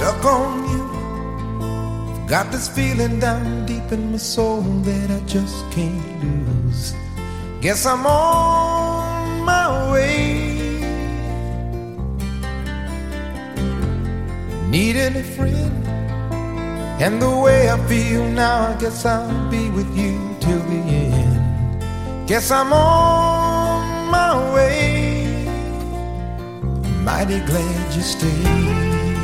stuck on you. Got this feeling down deep in my soul that I just can't lose. Guess I'm on my way. Needing a friend, and the way I feel now, I guess I'll be with you till the end. Guess I'm on my way. Mighty glad you stayed.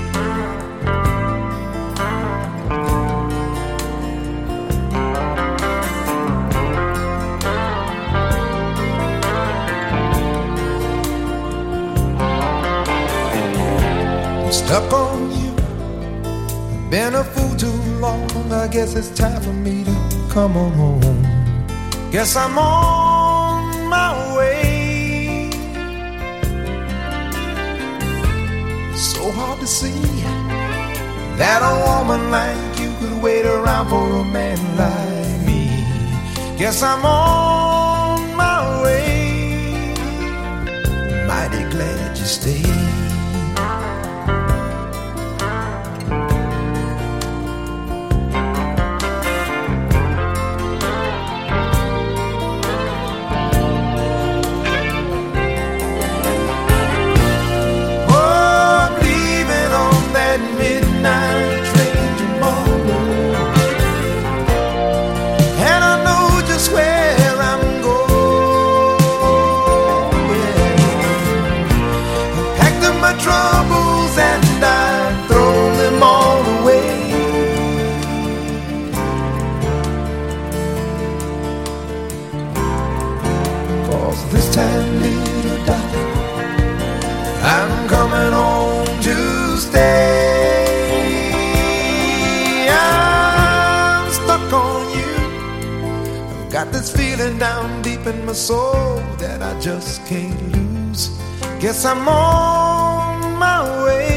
Stuck on you, been a fool too long. I guess it's time for me to come on home. Guess I'm on my way. So hard to see that a woman like you could wait around for a man like me. Guess I'm on my way. Mighty glad you stayed. Troubles and I throw them all away. Cause this time, little darling, I'm coming home to stay. I'm stuck on you. I've got this feeling down deep in my soul that I just can't lose. Guess I'm on my way.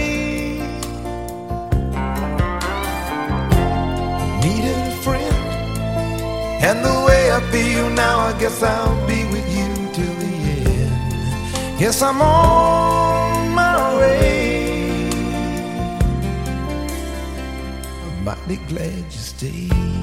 Needed a friend, and the way I feel now, I guess I'll be with you till the end. Guess I'm on my way. I'm mighty glad you stayed.